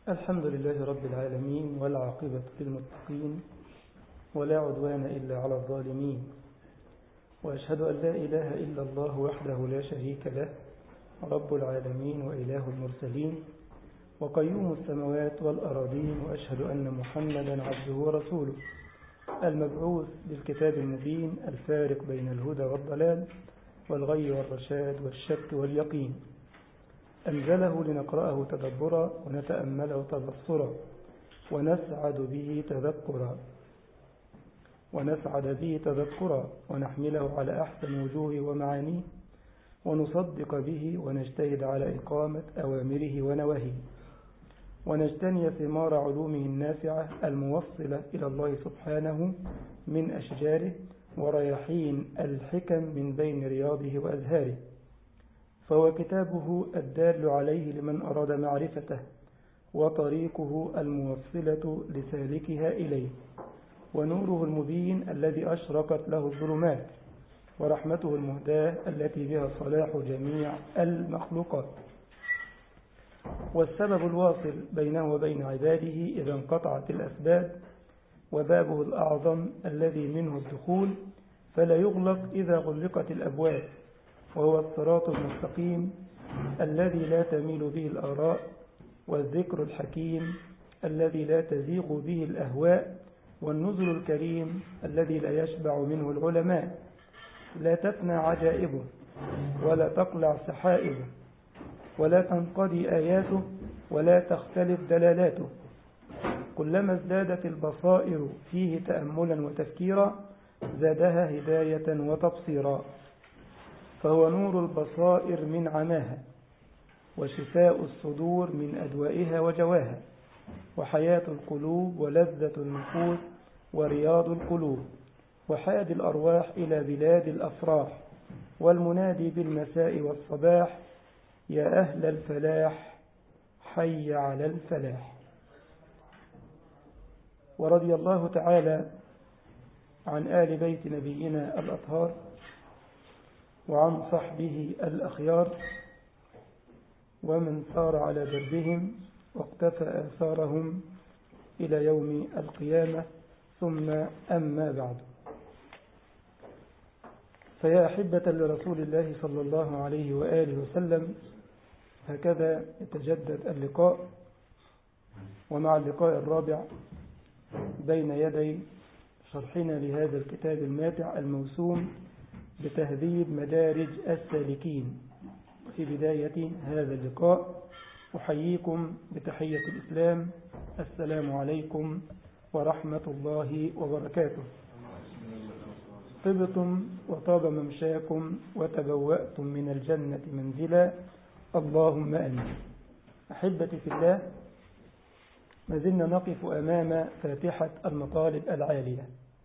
الحمد لله رب العالمين، والعاقبة للمتقين، ولا عدوان إلا على الظالمين. وأشهد أن لا إله إلا الله وحده لا شريك له، رب العالمين وإله المرسلين وقيوم السماوات والأراضين. وأشهد أن محمدا عبده ورسوله المبعوث بالكتاب المبين الفارق بين الهدى والضلال والغي والرشاد والشك واليقين. أنزله لنقرأه تدبرا ونتأمله تبصرا ونسعد به تذكرا ونحمله على أحسن وجوه ومعانيه، ونصدق به ونجتهد على إقامة أوامره ونواهيه، ونجتني ثمار علومه النافعة الموصلة إلى الله سبحانه من أشجاره ورياحين الحكم من بين رياضه وأزهاره. فهو كتابه الدال عليه لمن أراد معرفته، وطريقه الموصلة لسالكها إليه، ونوره المبين الذي أشرقت له الظلمات، ورحمته المهداة التي بها صلاح جميع المخلوقات، والسبب الواصل بينه وبين عباده إذا انقطعت الأسباب، وبابه الأعظم الذي منه الدخول فلا يغلق إذا غلقت الأبواب، وهو الصراط المستقيم الذي لا تميل به الآراء، والذكر الحكيم الذي لا تزيغ به الأهواء، والنزل الكريم الذي لا يشبع منه العلماء، لا تفنى عجائبه ولا تقلع سحائبه ولا تنقضي آياته ولا تختلف دلالاته. كلما ازدادت البصائر فيه تأملا وتفكيرا زادها هداية وتبصيرا، فهو نور البصائر من عماها، وشفاء الصدور من أدوائها وجواها، وحياة القلوب ولذة النفوس ورياض القلوب، وحاد الأرواح إلى بلاد الأفراح، والمنادي بالمساء والصباح: يا أهل الفلاح حي على الفلاح. ورضي الله تعالى عن آل بيت نبينا الأطهار، وعن صحبه الأخيار، ومن سار على دربهم واقتفى آثارهم إلى يوم القيامة. ثم أما بعد، فيا أحبة لرسول الله صلى الله عليه وآله وسلم، هكذا يتجدد اللقاء، ومع اللقاء الرابع بين يدي شرحنا لهذا الكتاب الماتع الموسوم بتهذيب مدارج السالكين. في بداية هذا اللقاء أحييكم بتحية الإسلام: السلام عليكم ورحمة الله وبركاته. طبتم وطاب ممشاكم وتبوأتم من الجنة منزلا، اللهم آمين. أحبتي في الله، ما زلنا نقف أمام فاتحة المطالب العالية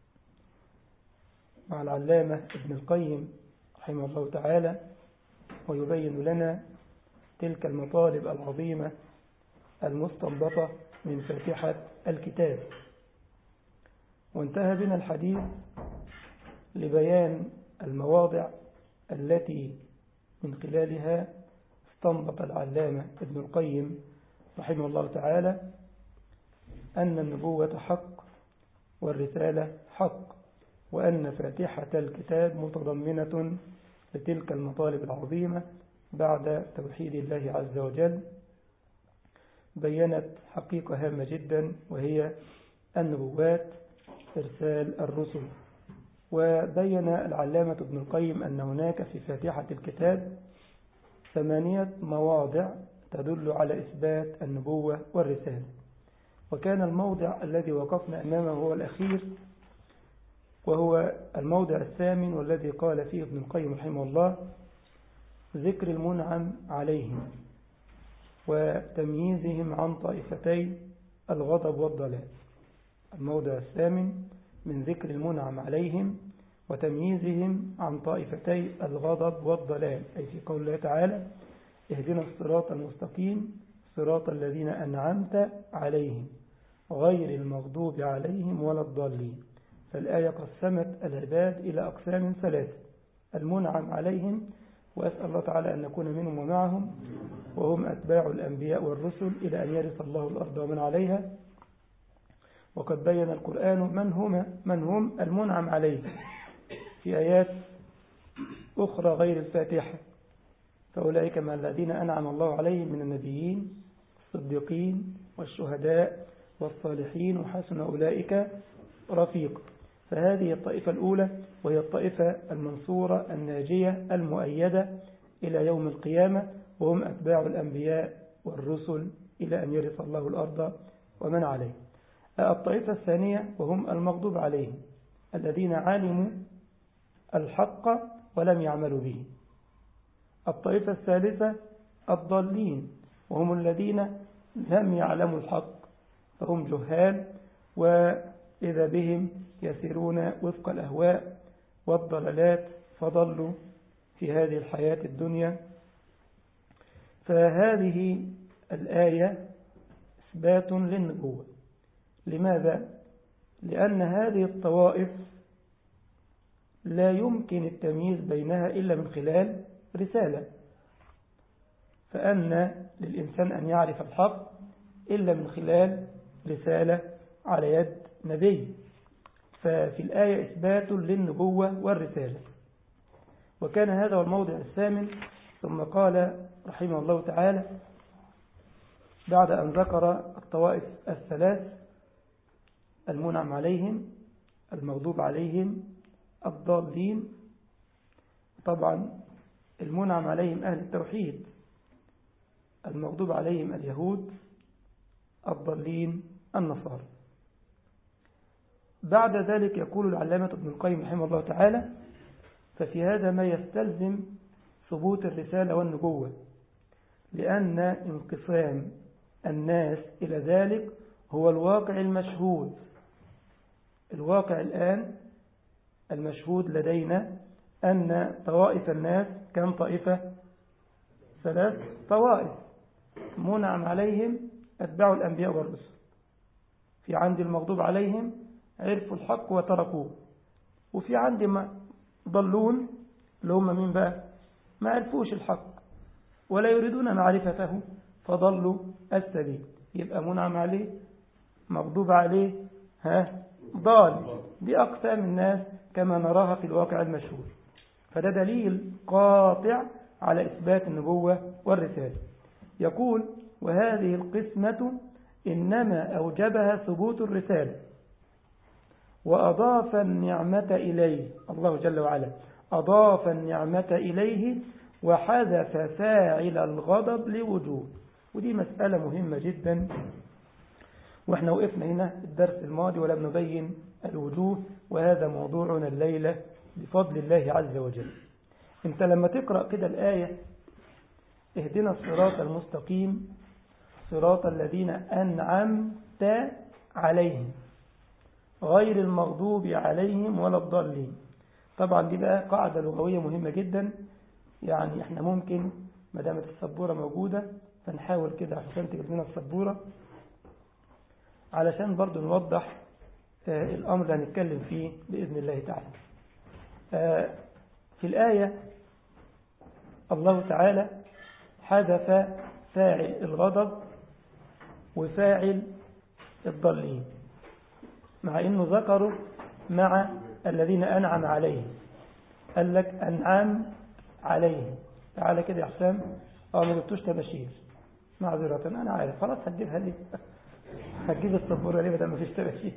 مع العلامة ابن القيم رحمه الله تعالى، ويبين لنا تلك المطالب العظيمة المستنبطة من فاتحة الكتاب. وانتهى بنا الحديث لبيان المواضع التي من خلالها استنبط العلامة ابن القيم رحمه الله تعالى أن النبوة حق والرسالة حق، وأن فاتحة الكتاب متضمنة لتلك المطالب العظيمة بعد توحيد الله عز وجل. بيّنت حقيقة هامة جدا، وهي النبوات، إرسال الرسل. وبين العلامة ابن القيم أن هناك في فاتحة الكتاب 8 مواضع تدل على إثبات النبوة والرسالة، وكان الموضع الذي وقفنا أمامه هو الأخير، وهو الموضع الثامن، والذي قال فيه ابن القيم رحمه الله: ذكر المنعم عليهم وتمييزهم عن طائفتي الغضب والضلال. الموضع الثامن من ذكر المنعم عليهم وتمييزهم عن طائفتي الغضب والضلال، أي في قول الله تعالى: اهدنا الصراط المستقيم صراط الذين أنعمت عليهم غير المغضوب عليهم ولا الضالين. فالآية قسمت العباد إلى أقسام 3: المنعم عليهم، وأسأل الله تعالى أن نكون منهم ومعهم، وهم أتباع الأنبياء والرسل إلى أن يرث الله الأرض ومن عليها. وقد بين القرآن من هم المنعم عليه في آيات أخرى غير الفاتحة، فأولئك مع الذين أنعم الله عليهم من النبيين الصديقين والشهداء والصالحين وحسن أولئك رفيق. فهذه الطائفة الأولى، وهي الطائفة المنصورة الناجية المؤيدة إلى يوم القيامة، وهم أتباع الأنبياء والرسل إلى أن يرث الله الأرض ومن عليه. الطائفة الثانية وهم المغضوب عليهم، الذين علموا الحق ولم يعملوا به. الطائفة الثالثة الضالين، وهم الذين لم يعلموا الحق فهم جهال، وإذا بهم يسيرون وفق الأهواء والضلالات فضلوا في هذه الحياة الدنيا. فهذه الآية إثبات للنبوة. لماذا؟ لأن هذه الطوائف لا يمكن التمييز بينها إلا من خلال رسالة، فأن للإنسان أن يعرف الحق إلا من خلال رسالة على يد نبي. ففي الآية إثبات للنبوة والرسالة. وكان هذا هو الموضع الثامن. ثم قال رحمه الله تعالى بعد أن ذكر الطوائف الثلاث المنعم عليهم المغضوب عليهم الضالين، طبعا المنعم عليهم أهل التوحيد، المغضوب عليهم اليهود، الضالين النصارى. بعد ذلك يقول العلامة ابن القيم رحمه الله تعالى: ففي هذا ما يستلزم ثبوت الرسالة والنبوة، لأن انقسام الناس إلى ذلك هو الواقع المشهود. الواقع الآن المشهود لدينا أن طوائف الناس كم طائفة؟ 3 طوائف. منعم عليهم أتباع الأنبياء والرسل، في عندي المغضوب عليهم عرفوا الحق وتركوه، وفي عندي ما ضلون اللي هم مين بقى؟ ما عرفوش الحق ولا يريدون معرفته فضلوا السبيل. يبقى منعم عليه مغضوب عليه ضال. دي أقسام الناس كما نراها في الواقع المشهور. فده دليل قاطع على إثبات النبوة والرسالة. يقول: وهذه القسمة إنما أوجبها ثبوت الرسالة، وأضاف النعمة إليه. الله جل وعلا أضاف النعمة إليه وحذف فاعل الغضب لوجوه. ودي مسألة مهمة جدا، وإحنا وقفنا هنا الدرس الماضي ولم نبين الوجوه، وهذا موضوعنا الليلة بفضل الله عز وجل. انت لما تقرأ كده الآية: اهدنا الصراط المستقيم صراط الذين أنعمت عليهم غير المغضوب عليهم ولا الضالين. طبعا دي بقى قاعدة لغوية مهمة جدا. يعني احنا ممكن ما دامت السبورة موجودة فنحاول كده عشان تجيب لنا السبورة علشان برضو نوضح الأمر اللي هنتكلم فيه بإذن الله تعالى. في الآية الله تعالى حذف فاعل الغضب وفاعل الضالين، مع إنه ذكره مع الذين أنعم عليهم. قال لك أنعم عليهم. تعالى كده يا حسام. ما جبتوش تباشير، معذرة أنا عارف. خلاص هتجيبها ليه؟ هتجيب السبورة ليه بدل ما فيش تباشير؟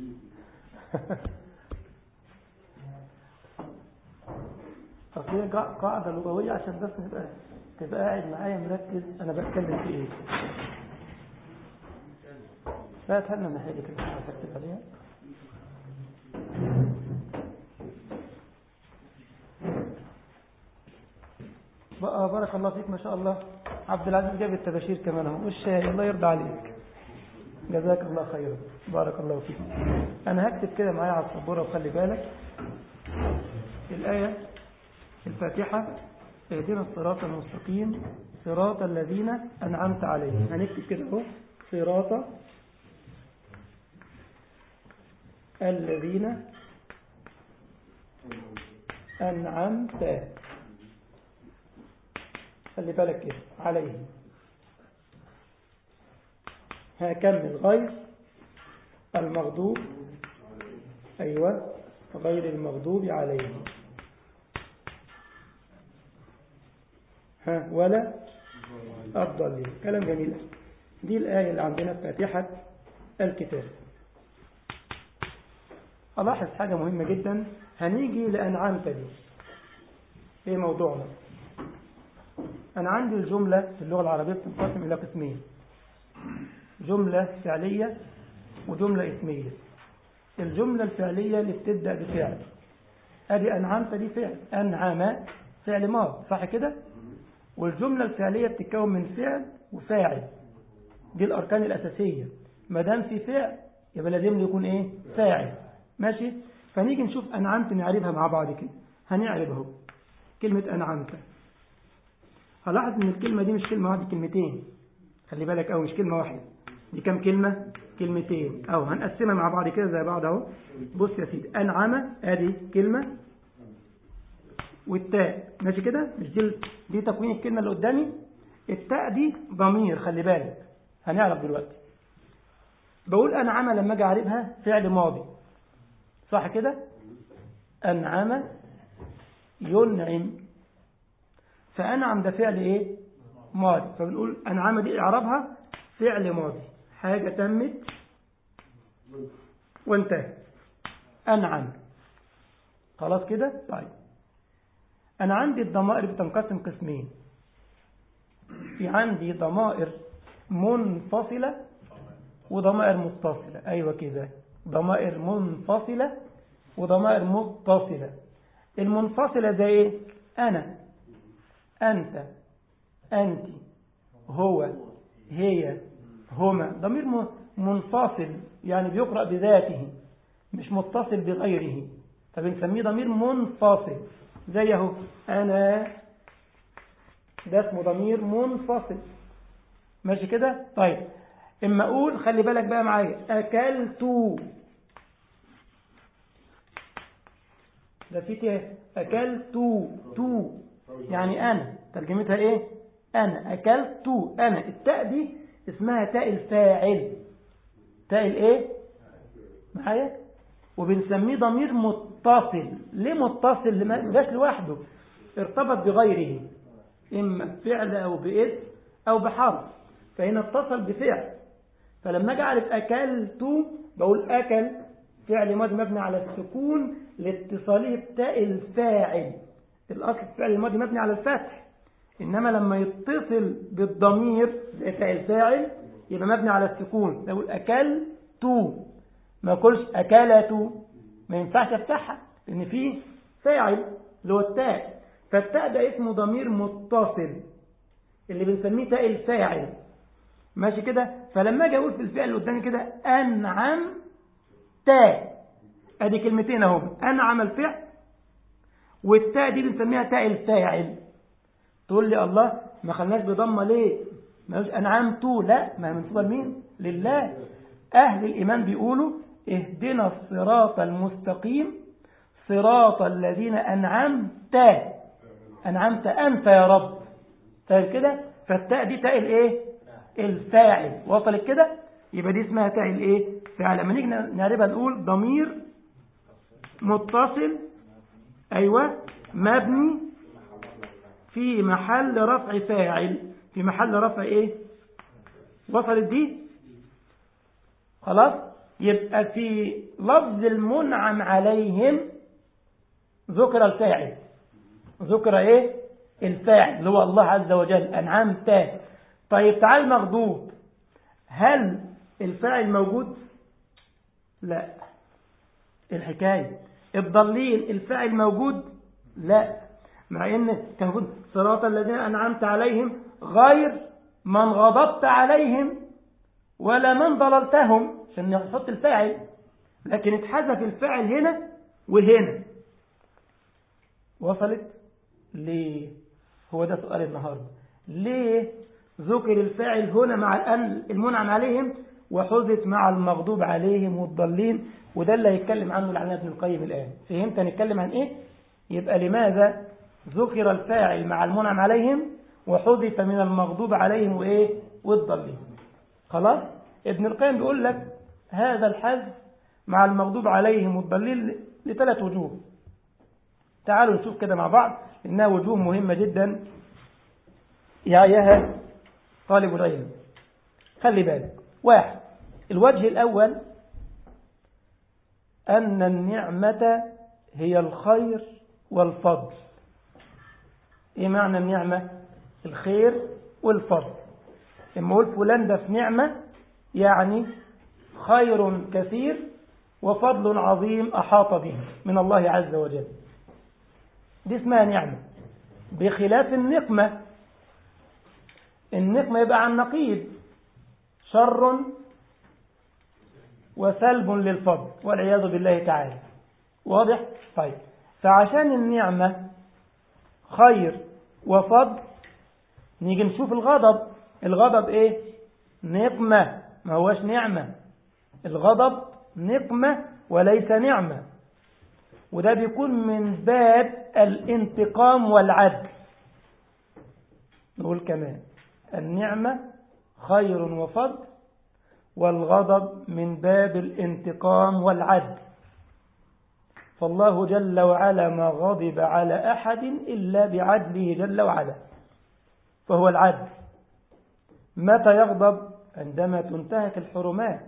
أصلي قاعدة لغوية عشان بس تبقى قاعد معايا مركز أنا بتكلم في إيه. لا تهلنا نحيلي كده هتكتب عليها. بقى بارك الله فيك ما شاء الله. عبد العزيز جاب التباشير كمان اهو والشاي. الله يرضى عليك، جزاك الله خيرا، بارك الله فيك. أنا هكتب كده معايا على السبورة وخلي بالك. الآية الفاتحة: اهدنا الصراط المستقيم صراط الذين أنعمت عليهم. هنكتب كده اهو: صراط الذين أنعمت، خلي بالك كده، عليهم. هكمل غير المغضوب. أيوة غير المغضوب عليهم. ولا الضالين. كلام جميل. دي الآية اللي عندنا في فاتحة الكتاب. ألاحظ حاجة مهمة جدا. هنيجي لأنعمت دي. إيه موضوعنا؟ أنا عندي الجملة في اللغة العربية بتنقسم إلى قسمين: جملة فعلية وجملة اسمية. الجملة الفعلية اللي بتبدأ بفعل، أدي أنعمت دي فعل، أنعم فعل ماضي، صح كده؟ والجملة الفعلية بتتكون من فعل وفاعل. دي الأركان الأساسية. ما دام في فعل يبقى لازم يكون إيه؟ فاعل. ماشي؟ فنيجي نشوف أنعمت نعربها مع بعض كده. هنعربها كلمة أنعمت. هلاحظ إن الكلمة دي مش كلمة واحدة، كلمتين. خلي بالك أو مش كلمة واحدة، دي كم كلمة؟ كلمتين. أو هنقسمها مع بعض كده زي بعض أهو. بص يا سيدي، أنعم أدي كلمة والتاء، ماشي كده؟ مش دي تكوين الكلمة اللي قدامي. التاء دي ضمير، خلي بالك هنعرف دلوقتي. بقول أنعم لما أجي أعربها فعل ماضي، صح كده؟ أنعم ينعم، فأنعم ده فعل إيه؟ ماضي. فبنقول أنعم دي إعرابها فعل ماضي، حاجة تمت وانتهت. أنعم. خلاص كده؟ طيب أنا عندي الضمائر بتنقسم قسمين. في عندي ضمائر منفصلة وضمائر متصلة. أيوة كده، ضمائر منفصلة وضمائر متصلة. المنفصلة زي إيه؟ أنا، أنت، أنت، هو، هي، هما. ضمير منفصل يعني بيقرأ بذاته مش متصل بغيره، فبنسميه ضمير منفصل. زيه أنا، ده اسمه ضمير منفصل. ماشي كده؟ طيب اما اقول، خلي بالك بقى معايا، اكلت، ده في تاء، اكلت تو يعني انا، ترجمتها ايه؟ انا اكلت انا. التاء دي اسمها تاء الفاعل. تاء الايه معايا؟ وبنسميه ضمير متصل. ليه متصل؟ ما جاش لوحده، ارتبط بغيره، اما فعل او باسم او بحرف، فهنا اتصل بفعل. فلما اجي اعرف اكلت بقول اكل فعل ماضي مبني على السكون لاتصاله بتاء الفاعل. الاصل الفعل الماضي مبني على الفتح، انما لما يتصل بالضمير زي تاء الفاعل يبقى مبني على السكون. بقول اكلت، ما اقولش اكلت، ما ينفعش افتحها لان في فاعل اللي هو التاء. فالتاء ده اسمه ضمير متصل اللي بنسميه تاء الفاعل. ماشي كده؟ فلما اجي اقول في الفعل اللي قدامي كده انعم تاء، ادي كلمتين اهو، انعم الفعل والتاء دي بنسميها تاء الفاعل. تقول لي الله ما خلناش بضمه ليه؟ ما قالش انعمت، لا، ما منسوبه لمين؟ لله. اهل الايمان بيقولوا اهدنا الصراط المستقيم صراط الذين انعمت، انعمت انت يا رب. طيب كده؟ فالتاء دي تاء الايه؟ الفاعل. وصلت كده؟ يبقى دي اسمها تاء الايه؟ فاعل. لما نيجي نعربها نقول ضمير متصل، ايوه، مبني في محل رفع فاعل. في محل رفع ايه؟ وصلت دي؟ خلاص. يبقى في لفظ المنعم عليهم ذكر الفاعل، ذكر ايه؟ الفاعل اللي هو الله عز وجل، انعمت. طيب تعال مغضوب، هل الفاعل موجود؟ لا. الحكاية الضالين الفاعل موجود؟ لا، مع ان كان يقول صراط الذين انعمت عليهم غير من غضبت عليهم ولا من ضللتهم، عشان نحط الفاعل، لكن اتحذف الفاعل هنا وهنا. وصلت؟ ليه؟ هو ده سؤال النهارده. ليه ذكر الفاعل هنا مع المنعم عليهم وحذف مع المغضوب عليهم والضالين؟ وده اللي هيتكلم عنه العلامة ابن القيم الآن. فهمت هنتكلم عن ايه؟ يبقى لماذا ذكر الفاعل مع المنعم عليهم وحذف من المغضوب عليهم وايه؟ والضالين. خلاص؟ ابن القيم بيقول لك هذا الحذف مع المغضوب عليهم والضالين لثلاث وجوه. تعالوا نشوف كده مع بعض إنها وجوه مهمة جدا يعيها طالب العلم. خلي بالك. واحد، الوجه الأول أن النعمة هي الخير والفضل. إيه معنى النعمة؟ الخير والفضل. لما أقول فلان ده في نعمة يعني خير كثير وفضل عظيم أحاط به من الله عز وجل، دي اسمها نعمة. بخلاف النقمة، النقمة يبقى عن نقيض، شر وسلب للفضل والعياذ بالله تعالى. واضح؟ طيب، فعشان النعمة خير وفضل نيجي نشوف الغضب. الغضب ايه؟ نقمة، ما هوش نعمة. الغضب نقمة وليس نعمة، وده بيكون من باب الانتقام والعدل. نقول كمان النعمة خير وفضل، والغضب من باب الانتقام والعدل. فالله جل وعلا ما غضب على أحد إلا بعدله جل وعلا، فهو العدل. متى يغضب؟ عندما تنتهك الحرمات.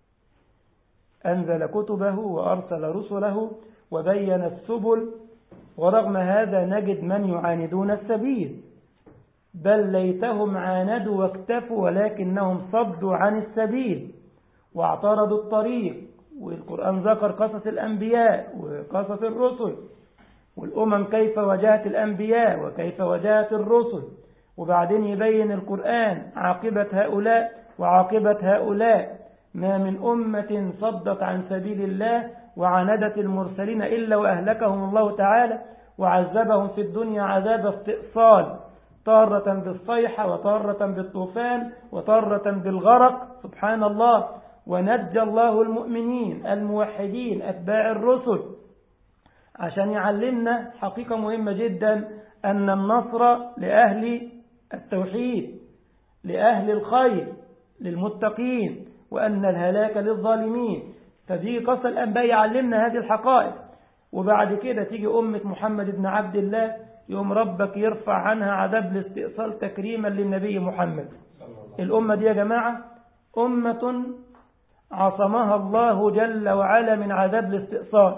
أنزل كتبه وأرسل رسله وبين السبل، ورغم هذا نجد من يعاندون السبيل، بل ليتهم عاندوا واكتفوا ولكنهم صدوا عن السبيل واعترضوا الطريق. والقرآن ذكر قصص الأنبياء وقصص الرسل والأمم كيف واجهت الأنبياء وكيف واجهت الرسل، وبعدين يبين القرآن عاقبة هؤلاء وعاقبة هؤلاء. ما من أمة صدت عن سبيل الله وعاندت المرسلين إلا وأهلكهم الله تعالى وعذبهم في الدنيا عذاب استئصال، طارة بالصيحة وطارة بالطوفان وطارة بالغرق، سبحان الله. ونجى الله المؤمنين الموحدين أتباع الرسل، عشان يعلمنا حقيقة مهمة جدا، أن النصر لأهل التوحيد، لأهل الخير، للمتقين، وأن الهلاك للظالمين. فدي قصة الأنبياء يعلمنا هذه الحقائق. وبعد كده تيجي أمة محمد بن عبد الله، يوم ربك يرفع عنها عذاب الاستئصال تكريما للنبي محمد. الأمة دي يا جماعة أمة عصمها الله جل وعلا من عذاب الاستئصال.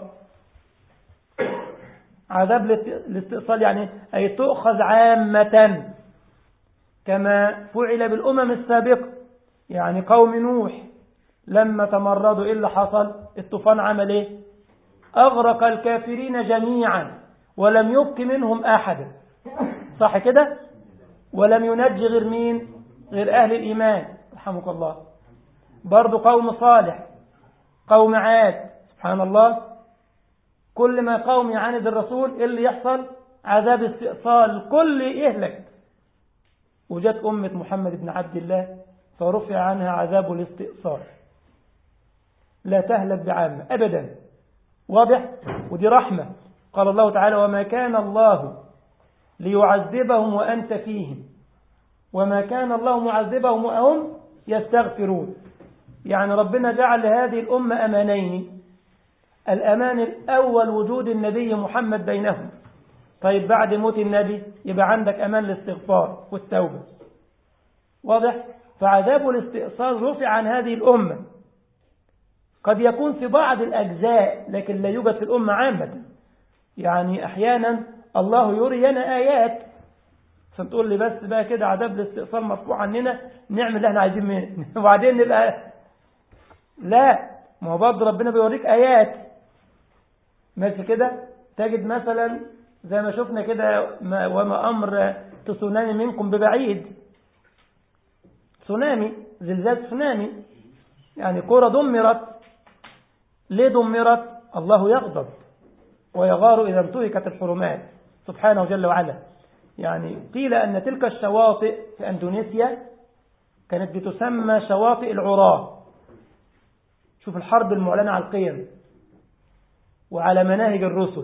عذاب الاستئصال يعني أي تؤخذ عامة كما فعل بالأمم السابقة. يعني قوم نوح لما تمردوا إيه اللي حصل؟ الطوفان عمل إيه؟ أغرق الكافرين جميعا ولم يبق منهم أحد، صح كده؟ ولم ينجي غير مين؟ غير أهل الإيمان، رحمك الله. برضو قوم صالح، قوم عاد، سبحان الله. كل ما قوم يعاند الرسول إيه اللي يحصل؟ عذاب استئصال، كل يهلك. وجت أمة محمد بن عبد الله فرفع عنها عذاب الاستئصال، لا تهلك بعامة أبدا. واضح؟ ودي رحمة. قال الله تعالى وما كان الله ليعذبهم وأنت فيهم وما كان الله معذبهم وهم يستغفرون. يعني ربنا جعل لهذه الأمة أمانين. الأمان الأول وجود النبي محمد بينهم. طيب بعد موت النبي يبقى عندك أمان الاستغفار والتوبة. واضح؟ فعذاب الاستئصال رفع عن هذه الأمة. قد يكون في بعض الأجزاء لكن لا يوجد في الأمة عامة. يعني أحيانا الله يرينا آيات فتقول لي بس بقى كده عذاب الاستئصال مرفوع عننا نعمل اللي احنا عايزين منه وبعدين نبقى لا. ما هو برضه ربنا بيوريك آيات ماشي كده. تجد مثلا زي ما شفنا كده وما أمر تسونامي منكم ببعيد. تسونامي، زلزال تسونامي، يعني كرة دمرت. ليه دمرت؟ الله يغضب ويغار إذا انتهكت الحرمات سبحانه جل وعلا. يعني قيل أن تلك الشواطئ في أندونيسيا كانت بتسمى شواطئ العراة. شوف الحرب المعلنة على القيم وعلى مناهج الرسل،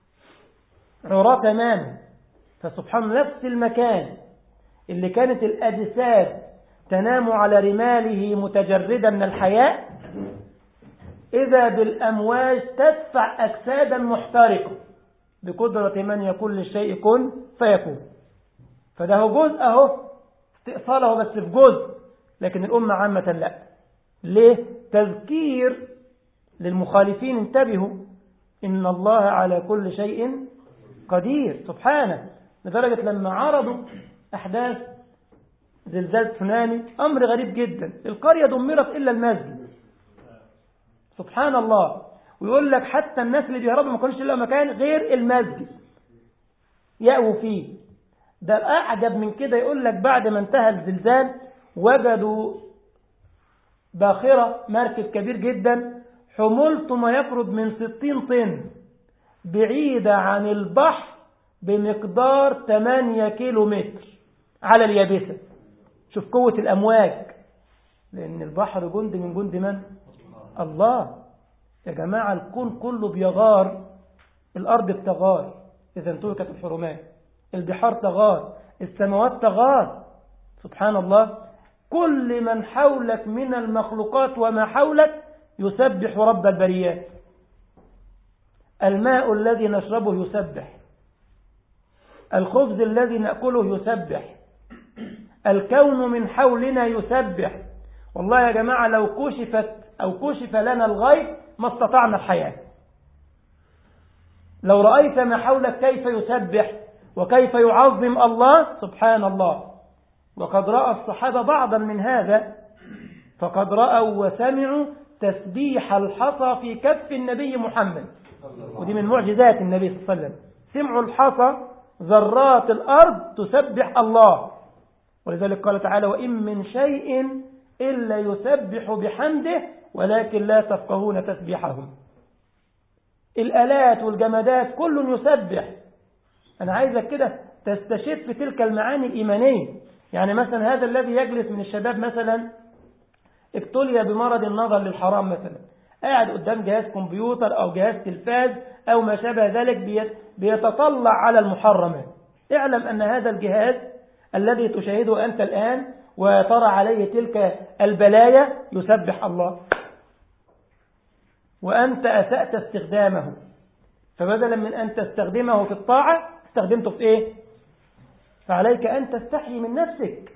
عراة تماما. فسبحان نفس المكان اللي كانت الأجساد تنام على رماله متجردا من الحياء، إذا بالأمواج تدفع أجسادا محترقة بقدرة من يقول للشيء كن فيكون. فده هو جزء أهو استئصاله بس في جزء، لكن الأمة عامة لا. ليه؟ تذكير للمخالفين، انتبهوا إن الله على كل شيء قدير سبحانه. لدرجة لما عرضوا أحداث زلزال تسونامي، أمر غريب جدا، القرية دمرت إلا المسجد، سبحان الله. ويقول لك حتى الناس اللي بيهربوا ما كانش إلا مكان غير المسجد يأووا فيه. ده الأعجب من كده، يقول لك بعد ما انتهى الزلزال وجدوا باخرة، مركب كبير جدا حمولته ما يقرب من 60 طن، بعيدة عن البحر بمقدار 8 كيلو متر على اليابسة. شوف قوة الأمواج، لأن البحر جند من جند من؟ الله. يا جماعة الكون كله بيغار، الأرض بتغار إذا انتهكت الحرمات، البحار تغار، السماوات تغار، سبحان الله. كل من حولك من المخلوقات وما حولك يسبح رب البريات. الماء الذي نشربه يسبح، الخبز الذي نأكله يسبح، الكون من حولنا يسبح. والله يا جماعة لو كشف لنا الغيب ما استطعنا الحياة. لو رأيت ما حولك كيف يسبح وكيف يعظم الله، سبحان الله. وقد رأى الصحابة بعضا من هذا، فقد رأوا وسمعوا تسبيح الحصى في كف النبي محمد، ودي من معجزات النبي صلى الله عليه وسلم. سمعوا الحصى ذرات الأرض تسبح الله، ولذلك قال تعالى: وإن من شيء إلا يسبح بحمده ولكن لا تفقهون تسبيحهم. الآلات والجمادات كل يسبح. أنا عايزك كده تستشف في تلك المعاني الإيمانية. يعني مثلا هذا الذي يجلس من الشباب مثلا ابتلي بمرض النظر للحرام مثلا، قاعد قدام جهاز كمبيوتر أو جهاز تلفاز أو ما شابه ذلك بيتطلع على المحرمات. اعلم أن هذا الجهاز الذي تشاهده أنت الآن وترى عليه تلك البلايا يسبح الله، وأنت أسأت استخدامه، فبدلا من أن تستخدمه في الطاعة استخدمته في إيه؟ فعليك أن تستحي من نفسك.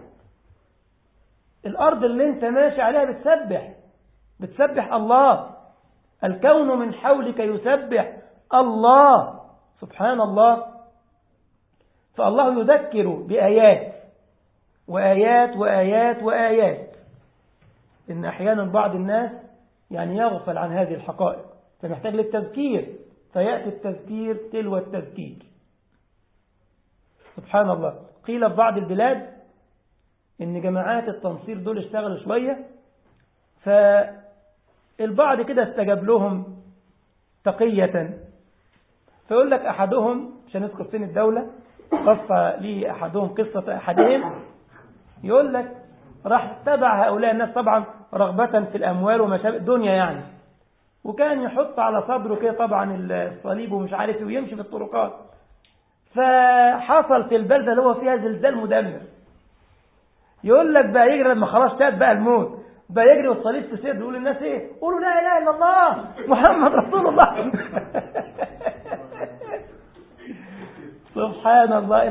الأرض اللي أنت ماشي عليها بتسبح الله، الكون من حولك يسبح الله، سبحان الله. فالله يذكر بآيات وآيات وآيات وآيات، إن أحيانا بعض الناس يعني يغفل عن هذه الحقائق، فمحتاج للتذكير، فيأتي التذكير تلو التذكير، سبحان الله. قيل في بعض البلاد إن جماعات التنصير دول اشتغلوا شوية، فالبعض كده استجاب لهم تقية. فيقول لك أحدهم، عشان نذكر فين الدولة، قصة لي أحدهم قصة أحدهم، يقول لك راح تبع هؤلاء الناس طبعا رغبة في الأموال وما شابه الدنيا يعني، وكان يحط على صدره كده طبعا الصليب ومش عارف ايه ويمشي في الطرقات. فحصل في البلدة اللي هو فيها زلزال مدمر. يقول لك بقى يجري لما خلاص شاد بقى الموت، بقى يجري والصليب في سير، يقول للناس ايه؟ قولوا لا اله الا الله محمد رسول الله. سبحان الله.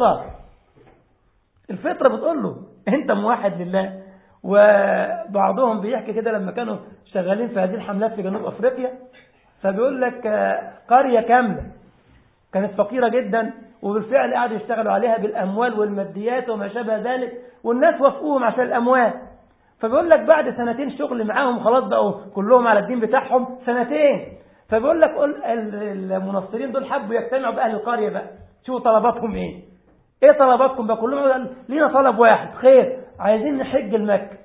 الفطرة بتقول له انت موحد لله. وبعضهم بيحكي كده لما كانوا شغالين في هذه الحملات في جنوب افريقيا، فبيقول لك قرية كاملة كانت فقيرة جدا، وبالفعل قعدوا يشتغلوا عليها بالاموال والماديات وما شابه ذلك، والناس وافقوهم عشان الاموال. فبيقول لك بعد سنتين شغل معاهم خلاص بقوا كلهم على الدين بتاعهم، سنتين. فبيقول لك المنصرين دول حبوا يجتمعوا باهل القرية بقى، شوفوا طلباتهم ايه طلباتكم بقى؟ كلهم قالوا لينا طلب واحد، خير، عايزين نحج المكة.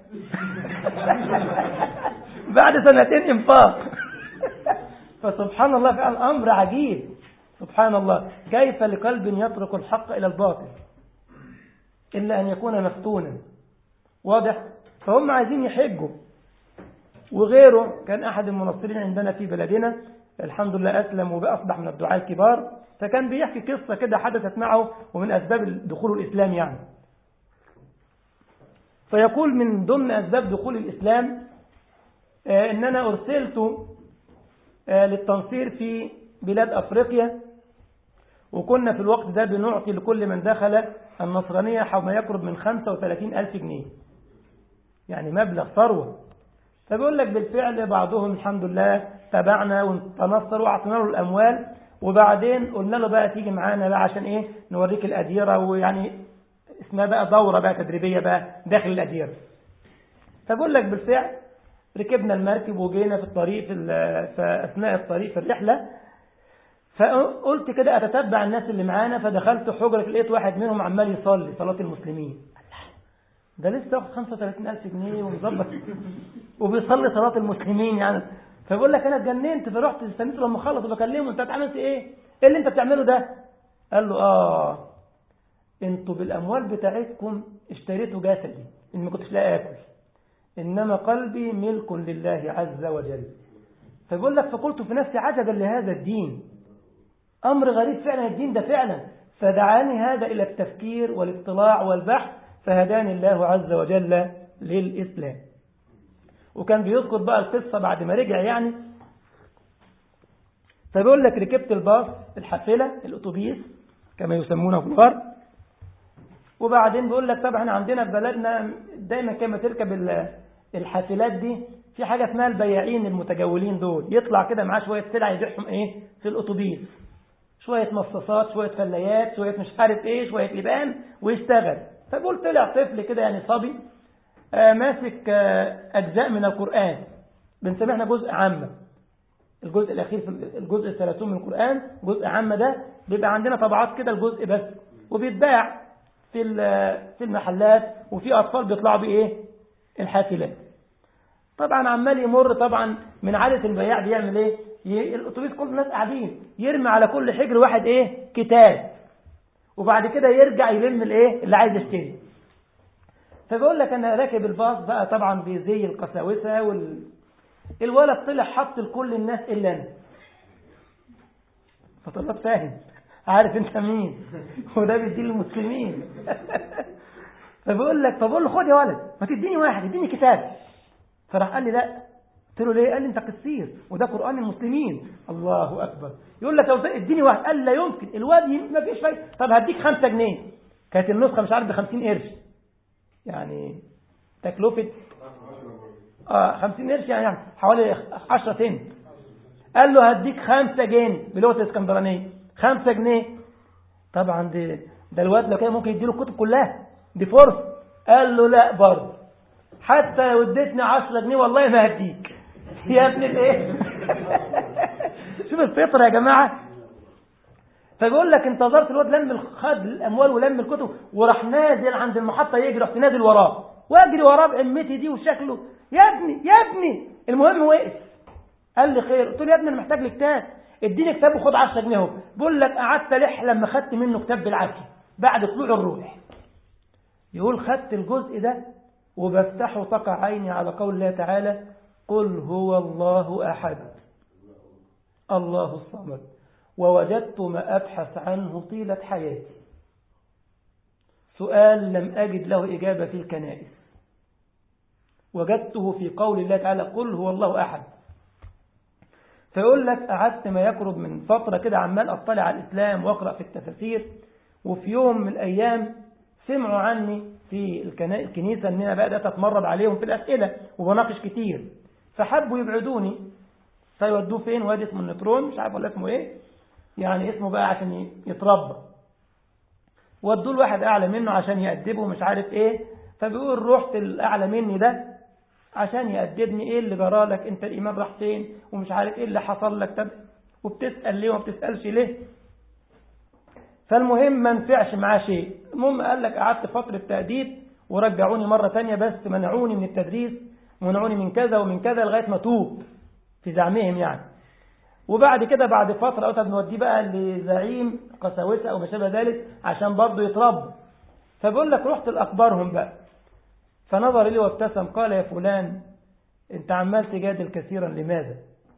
بعد سنتين انفاق. فسبحان الله، فعلا امر عجيب، سبحان الله. كيف لقلب يترك الحق الى الباطل الا ان يكون مفتونا؟ واضح. فهم عايزين يحجوا. وغيره كان احد المنصرين عندنا في بلدنا الحمد لله اسلم وبأصبح من الدعاة الكبار، فكان بيحكي قصة كده حدثت معه ومن اسباب دخول الاسلام يعني. فيقول من ضمن أسباب دخول الإسلام إن أنا أرسلت للتنصير في بلاد أفريقيا، وكنا في الوقت ده بنعطي لكل من دخل النصرانية حول ما يقرب من 35,000 جنيه، يعني مبلغ ثروة. فبيقول لك بالفعل بعضهم الحمد لله تبعنا وتنصر وأعطينا له الأموال، وبعدين قلنا له بقى تيجي معانا بقى عشان إيه نوريك الأديرة، ويعني اسمها بقى دورة بقى تدريبية بقى داخل الأديرة. فبقول لك بالفعل ركبنا المركب وجينا في الطريق في أثناء الطريق في الرحلة، فقلت كده أتتبع الناس اللي معانا، فدخلت حجرة لقيت واحد منهم عمال يصلي صلاة المسلمين. ده لسه واخد 35,000 جنيه ومظبط وبيصلي صلاة المسلمين يعني. فبقول لك أنا اتجننت، فرحت استنيته لما خلص وبكلمه أنت عملت إيه اللي أنت بتعمله ده؟ قال له أنتوا بالأموال بتاعتكم اشتريتوا جسدي إن ما كنتش لا آكل، إنما قلبي ملك لله عز وجل. فبقول لك فقلت في نفسي عجبا لهذا الدين، أمر غريب فعلا الدين ده فعلا. فدعاني هذا إلى التفكير والاطلاع والبحث، فهداني الله عز وجل للإسلام. وكان بيذكر بقى القصة بعد ما رجع يعني. فبيقول لك ركبت الباص الحافلة الأتوبيس كما يسمونه في الغرب، وبعدين بيقول لك طبعا عندنا في بلدنا دايما كما تركب الحافلات دي في حاجة اسمها البياعين المتجولين دول، يطلع كده معاه شوية سلع يبيعهم ايه في الأتوبيس، شوية مصاصات شوية فلايات شوية مش عارف ايه شوية لبان ويشتغل. فبقول طلع طفل كده يعني صبي ماسك أجزاء من القرآن، بنسميه احنا جزء عامة، الجزء الأخير في الجزء 30 من القرآن جزء عامة، ده بيبقى عندنا طبعات كده الجزء بس، وبيتباع في المحلات، وفي أطفال بيطلعوا بإيه الحافلات. طبعا عمال يمر، طبعا من عادة البياع بيعمل ايه الأتوبيس كل الناس قاعدين يرمي على كل حجر واحد ايه كتاب، وبعد كده يرجع يلم الايه اللي عايز يشتري. فبقول لك انا راكب الباص بقى طبعا بزي القساوسه الولد طلع حط لكل الناس الا انا. فطلعت فاهم عارف انت مين وده بيدي للمسلمين. فبقول لك فبقول له خد يا ولد ما تديني واحد اديني كتاب. فراح قال لي لا. قلت له ليه؟ قال لي انت قسير وده قرآن المسلمين. الله اكبر. يقول لك لو اديني واحد. قال لا يمكن الواد ما فيش فايده. طب هديك 5 جنيه. كانت النسخه مش عارف ب50 قرش يعني تكلفه 50 قرش يعني حوالي 10 سنت. قال له هديك 5 جنيه بلغه الاسكندرانيه 5 جنيه. طبعا ده الواد لو كان ممكن يديله الكتب كلها دي فرصه. قال له لا برضه حتى لو اديتني 10 جنيه والله ما هديك يا ابن الايه. شوف الفطره يا جماعه. فبيقول لك انتظرت الواد لم خد الاموال ولم الكتب وراح نازل عند المحطه يجري، رحت نازل وراه واجري وراه بعمتي دي وشكله يا ابني يا ابني. المهم وقف قال لي خير. قلت له يا ابني انا محتاج لكتاب اديني كتاب وخد 10 جنيه اهو. بيقول لك قعدت الح لما خدت منه كتاب بالعافيه بعد طلوع الروح. يقول خدت الجزء ده وبفتحه تقع عيني على قول الله تعالى قل هو الله أحد الله الصمد ووجدت ما أبحث عنه طيلة حياتي سؤال لم أجد له إجابة في الكنائس وجدته في قول الله تعالى قل هو الله أحد. فيقول لك قعدت ما يقرب من فترة كده عمال أطلع على الإسلام وأقرأ في التفاسير، وفي يوم من الأيام سمعوا عني في الكنيسة أن أنا بقى أتمرد عليهم في الأسئلة وبناقش كتير، فحبوا يبعدوني. فيودوه فين؟ وادي اسمه النترون مش عارف ولا اسمه إيه يعني اسمه بقى عشان يتربى. ودوه لواحد أعلى منه عشان يأدبه مش عارف إيه. فبيقول رحت الأعلى مني ده عشان يأدبني إيه اللي جرالك أنت الإيمان راح فين ومش عارف إيه اللي حصل لك طب وبتسأل ليه وما بتسألش ليه. فالمهم ما نفعش معاه شيء. المهم قال لك قعدت فترة تأديب ورجعوني مرة تانية بس منعوني من التدريس ومنعوني من كذا ومن كذا لغاية ما توب في زعمهم يعني. وبعد كده بعد فترة قلت بنوديه بقى لزعيم قساوسة أو ما شابه ذلك عشان برضه يتربى. فبقول لك رحت لأخبارهم بقى فنظر لي وابتسم قال يا فلان أنت عمال تجادل كثيرا لماذا؟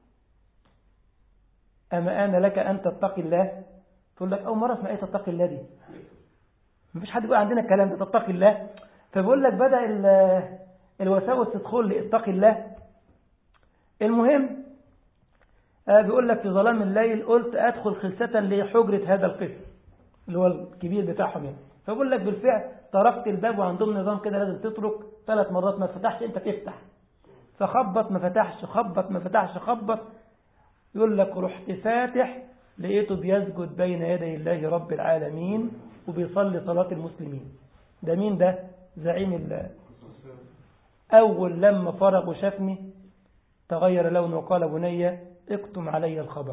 أما أنا لك أن تتقي الله؟ تقول لك أول مرة اسمع إيه تتقي الله دي؟ مفيش حد يقول عندنا الكلام ده تتقي الله. فبقول لك بدأ الوساوس تدخل لي، اتق الله. المهم بيقول لك في ظلام الليل قلت أدخل خلسة لحجرة هذا القسم اللي هو الكبير بتاعهم يعني. فبقول لك بالفعل طرقت الباب، وعندهم نظام كده لازم تطرق 3 مرات، ما فتحش انت تفتح، فخبط ما فتحش، خبط ما فتحش، خبط. يقول لك رحت فاتح لقيته بيسجد بين يدي الله رب العالمين وبيصلي صلاة المسلمين. ده مين ده؟ زعيم الله. أول لما فرغ وشافني تغير لونه وقال بني اكتم علي الخبر.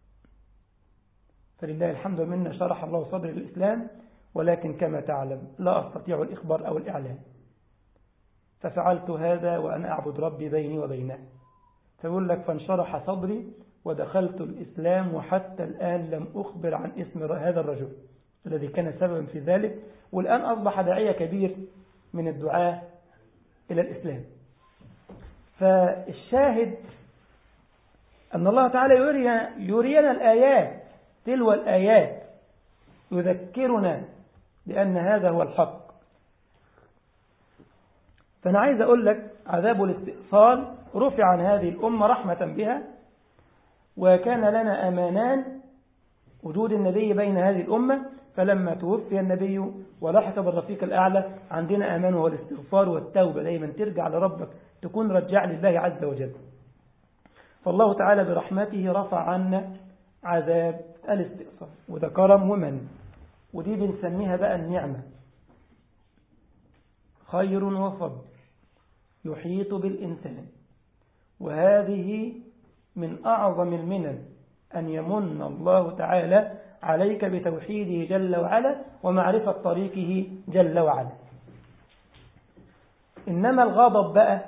فلله الحمد منا شرح الله صدر الإسلام، ولكن كما تعلم لا أستطيع الإخبار أو الإعلام، ففعلت هذا وأنا أعبد ربي بيني وبينه. فيقول لك فانشرح صدري ودخلت الإسلام، وحتى الآن لم أخبر عن اسم هذا الرجل الذي كان سببا في ذلك، والآن أصبح داعية كبير من الدعاة إلى الإسلام. فالشاهد أن الله تعالى يرينا الآيات، تلو الآيات يذكرنا بأن هذا هو الحق. فأنا عايز أقول لك عذاب الاستئصال رفع عن هذه الأمة رحمة بها، وكان لنا أمانان وجود النبي بين هذه الأمة، فلما توفي النبي ولحق بالرفيق الأعلى عندنا أمان، وهو الاستغفار والتوبة، دايما ترجع لربك، تكون رجع لله عز وجل. فالله تعالى برحمته رفع عنا عذاب الاستئصال، وده كرم ومن، ودي بنسميها بقى النعمة، خير وفضل يحيط بالإنسان. وهذه من أعظم المنن أن يمن الله تعالى عليك بتوحيده جل وعلا ومعرفة طريقه جل وعلا. إنما الغضب بقى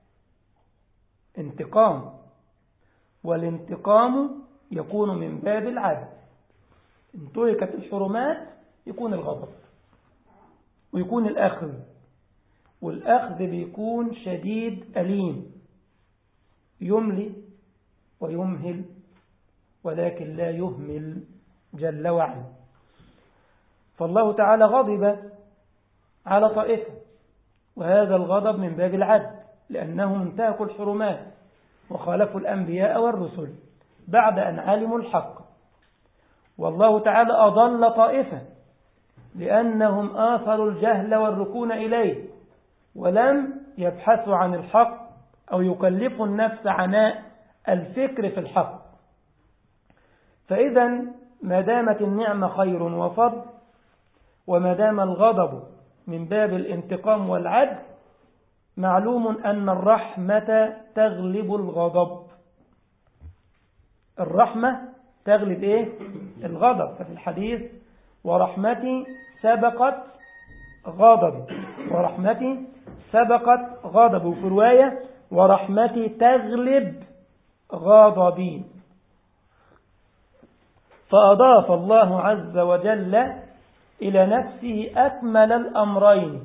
انتقام، والانتقام يكون من باب العدل. إن تركت الحرمات يكون الغضب ويكون الأخذ، والأخذ بيكون شديد أليم، يملي ويمهل ولكن لا يهمل جل وعلا. فالله تعالى غضب على طائفة، وهذا الغضب من باب العدل، لأنهم انتهكوا الحرمات وخالفوا الأنبياء والرسل بعد أن علموا الحق. والله تعالى أضل طائفة لأنهم آثروا الجهل والركون إليه، ولم يبحثوا عن الحق أو يكلفوا النفس عناء الفكر في الحق. فإذا ما دامت النعمة خير وفضل، وما دام الغضب من باب الانتقام والعدل، معلوم أن الرحمة تغلب الغضب. الرحمة تغلب إيه؟ الغضب. ففي الحديث ورحمتي سبقت غضبي، ورحمتي سبقت غضبي، وفي رواية ورحمتي تغلب غضبي. فأضاف الله عز وجل إلى نفسه أكمل الأمرين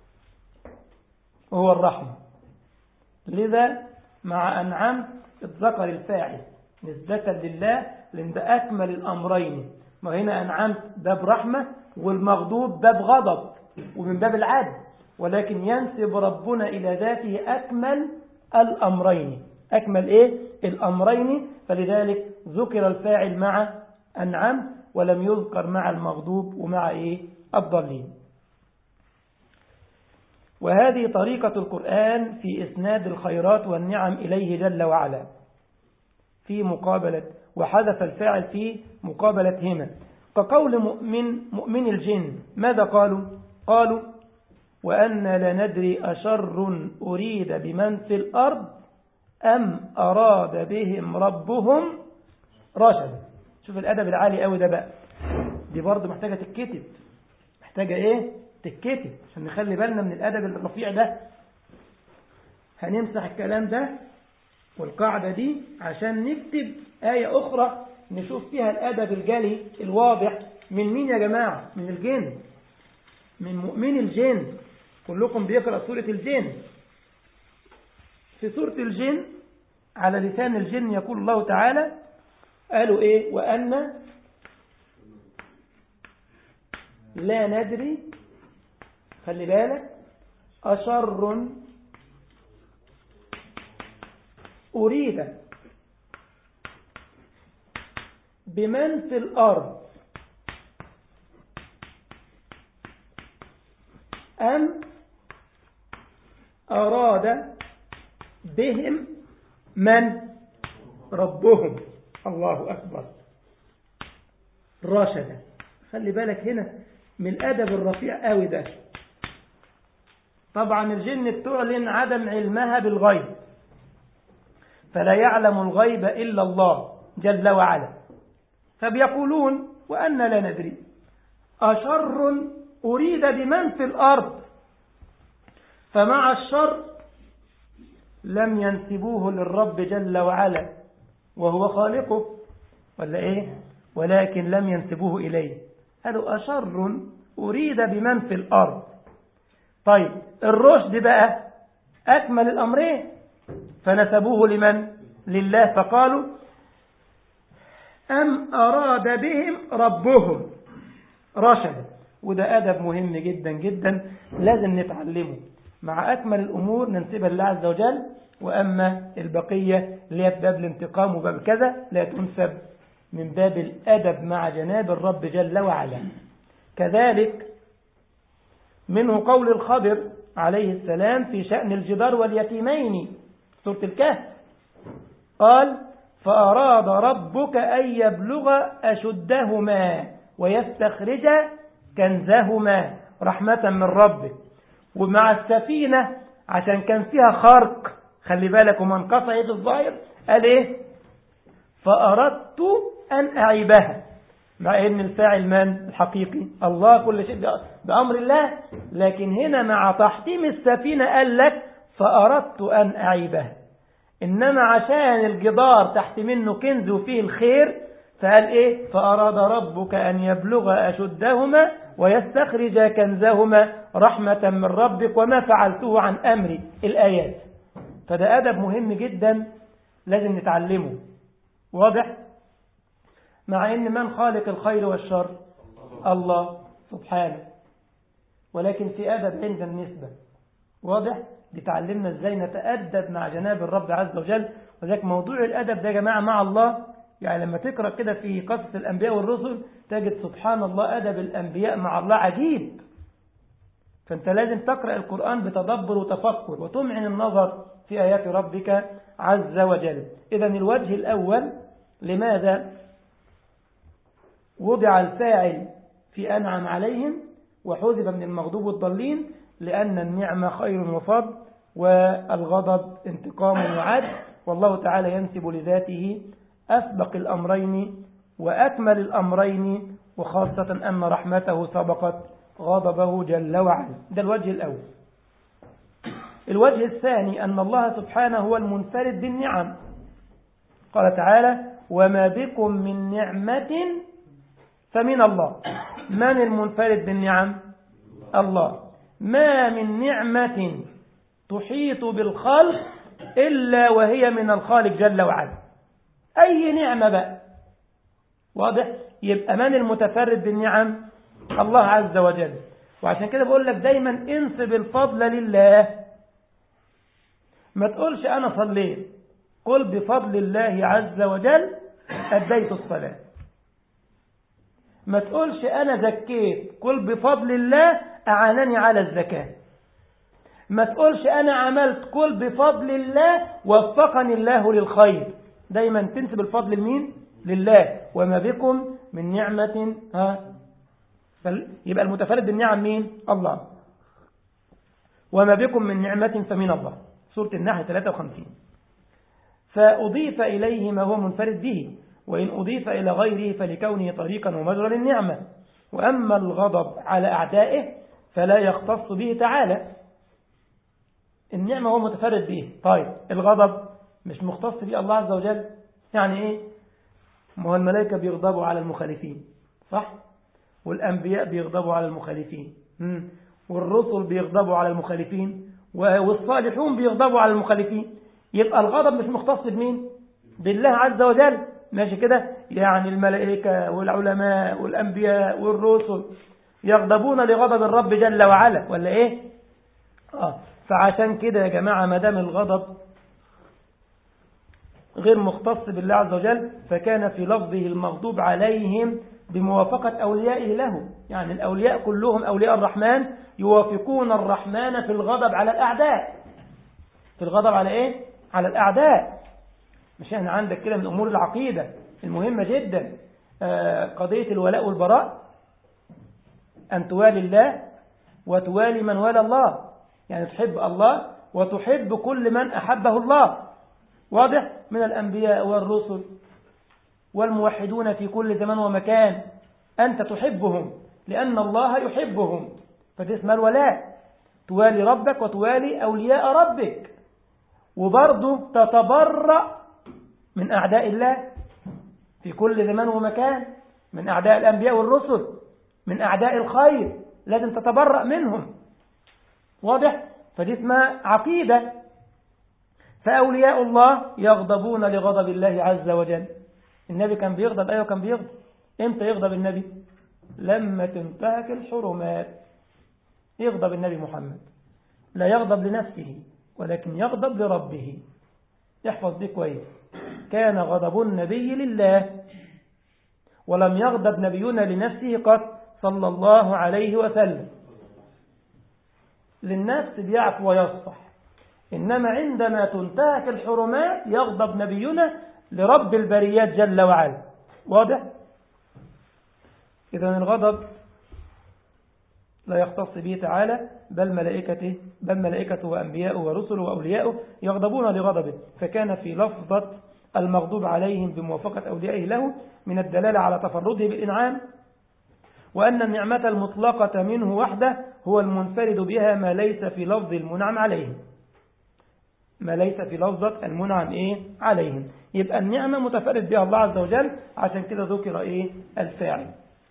وهو الرحمة. لذا مع أنعمت اتذكر الفاعل نسبة لله، لأن ده أكمل الأمرين. ما هنا أنعمت ده برحمة، والمغضوب ده بغضب ومن باب العدل، ولكن ينسب ربنا إلى ذاته أكمل الأمرين. أكمل إيه؟ الأمرين. فلذلك ذكر الفاعل مع أنعم ولم يذكر مع المغضوب ومع إيه؟ الضالين. وهذه طريقة القرآن في إسناد الخيرات والنعم إليه جل وعلا في مقابلة، وحذف الفاعل في مقابلتهما، كقول مؤمن الجن. ماذا قالوا؟ قالوا وأن لا ندري أشر أريد بمن في الأرض أم أراد بهم ربهم رشدا. شوف الأدب العالي قوي ده بقى، دي برضه محتاجة تتكتب، محتاجة إيه؟ تتكتب عشان نخلي بالنا من الأدب الرفيع ده. هنمسح الكلام ده والقاعدة دي عشان نكتب آية أخرى نشوف فيها الأدب الجلي الواضح. من مين يا جماعة؟ من الجن، من مؤمن الجن. كلكم بيقرأ سورة الجن. في سورة الجن على لسان الجن يقول الله تعالى، قالوا إيه؟ وأن لا ندري، خلي بالك، أشر أريد بمن في الأرض أم أراد بهم من ربهم. الله أكبر. رشد. خلي بالك هنا من الأدب الرفيع قوي ده. طبعا الجن تعلن عدم علمها بالغيب، فلا يعلم الغيب إلا الله جل وعلا، فبيقولون وأن لا ندري أشر أريد بمن في الأرض، فمع الشر لم ينسبوه للرب جل وعلا وهو خالقه، ولا إيه؟ ولكن لم ينسبوه إليه، قالوا أشر أريد بمن في الأرض. طيب الرشد بقى أكمل الأمرين، فنسبوه لمن؟ لله، فقالوا أم أراد بهم ربهم. رشد. وده أدب مهم جدا جدا لازم نتعلمه. مع أكمل الأمور ننسبها لله عز وجل، وأما البقية اللي هي باب الانتقام وباب كذا لا تنسب من باب الأدب مع جناب الرب جل وعلا. كذلك منه قول الخضر عليه السلام في شأن الجدار واليتيمين، سورة الكهف، قال فأراد ربك أن يبلغ أشدهما ويستخرج كنزهما رحمة من ربك. ومع السفينة عشان كان فيها خرق، خلي بالك، وما انقطعت الظاهر، قال ايه؟ فأردت أن أعيبها، مع ان الفاعل من الحقيقي؟ الله، كل شيء بأمر الله، لكن هنا مع تحطيم السفينة قال لك فأردت أن أعيبها. إنما عشان الجدار تحت منه كنز وفيه الخير فقال إيه؟ فأراد ربك أن يبلغ أشدهما ويستخرج كنزهما رحمة من ربك وما فعلته عن أمري. الآيات. فده أدب مهم جدا لازم نتعلمه. واضح؟ مع إن من خالق الخير والشر؟ الله سبحانه، ولكن في أدب عند النسبة. واضح؟ بتعلمنا ازاي نتأدب مع جناب الرب عز وجل. وذلك موضوع الأدب ده يا جماعة مع الله، يعني لما تقرأ كده في قصة الأنبياء والرسل تجد سبحان الله أدب الأنبياء مع الله عجيب. فأنت لازم تقرأ القرآن بتدبر وتفكر وتمعن النظر في آيات ربك عز وجل. إذن الوجه الأول، لماذا وضع الفاعل في أنعم عليهم وحذف من المغضوب والضالين؟ لأن النعمة خير وفضل، والغضب انتقام وعدل، والله تعالى ينسب لذاته أسبق الأمرين وأكمل الأمرين، وخاصة أن رحمته سبقت غضبه جل وعلا. ده الوجه الأول. الوجه الثاني أن الله سبحانه هو المنفرد بالنعم. قال تعالى وما بكم من نعمة فمن الله. من المنفرد بالنعم؟ الله. ما من نعمة تحيط بالخلق إلا وهي من الخالق جل وعلا. أي نعمة بقى. واضح؟ يبقى من المتفرد بالنعم؟ الله عز وجل. وعشان كده بقول لك دايما انسب الفضل لله. ما تقولش أنا صليت، قل بفضل الله عز وجل أديت الصلاة. ما تقولش أنا زكيت، قل بفضل الله أعانني على الزكاة. ما تقولش أنا عملت، قل بفضل الله وفقني الله للخير. دايما تنسب الفضل لمين؟ لله. وما بكم من نعمة يبقى المتفرد بالنعم مين؟ الله. وما بكم من نعمة فمن الله، سورة النحل 53. فأضيف إليه ما هو منفرد به، وإن أضيف إلى غيره فلكونه طريقا ومجرى للنعمة. وأما الغضب على أعدائه فلا يختص به تعالى. النعمة هو متفرد به. طيب الغضب مش مختص به الله عز وجل. يعني إيه؟ ما هو الملائكة بيغضبوا على المخالفين، صح؟ والأنبياء بيغضبوا على المخالفين، والرسل بيغضبوا على المخالفين، والصالحون بيغضبوا على المخالفين. يبقى الغضب مش مختص بمين؟ بالله عز وجل. ماشي كده؟ يعني الملائكة والعلماء والأنبياء والرسل يغضبون لغضب الرب جل وعلا، ولا إيه؟ فعشان كده يا جماعة ما دام الغضب غير مختص بالله عز وجل فكان في لفظه المغضوب عليهم بموافقة أوليائه له. يعني الأولياء كلهم أولياء الرحمن يوافقون الرحمن في الغضب على الأعداء. في الغضب على إيه؟ على الأعداء. مش يعني عندك كده من أمور العقيدة المهمة جدا قضية الولاء والبراء، أن توالي الله وتوالي من والى الله، يعني تحب الله وتحب كل من أحبه الله، واضح؟ من الأنبياء والرسل والموحدون في كل زمان ومكان، أنت تحبهم لأن الله يحبهم، فده اسمه الولاء. توالي ربك وتوالي أولياء ربك، وبرضه تتبرأ من أعداء الله في كل زمان ومكان، من أعداء الأنبياء والرسل، من أعداء الخير لازم تتبرأ منهم، واضح؟ فدي اسمها عقيدة. فأولياء الله يغضبون لغضب الله عز وجل. النبي كان بيغضب، أيوة كان بيغضب. إمتى يغضب النبي؟ لما تنتهك الحرمات يغضب النبي محمد. لا يغضب لنفسه ولكن يغضب لربه. يحفظ دي كويس. كان غضب النبي لله، ولم يغضب نبينا لنفسه قط صلى الله عليه وسلم. للنفس بيعفو ويصفح، إنما عندما تنتهك الحرمات يغضب نبينا لرب البريات جل وعلا. واضح؟ إذن الغضب لا يختص به تعالى بل ملائكته وأنبياؤه ورسله وأولياؤه يغضبون لغضبه. فكان في لفظة المغضوب عليهم بموافقة أوليائه له من الدلالة على تفرده بالإنعام، وأن النعمة المطلقة منه وحده هو المنفرد بها، ما ليس في لفظ المنعم عليهم. ما ليس في لفظة المنعم عليهم. يبقى النعمة متفرد بها الله عز وجل، عشان كده ذكر الفاعل.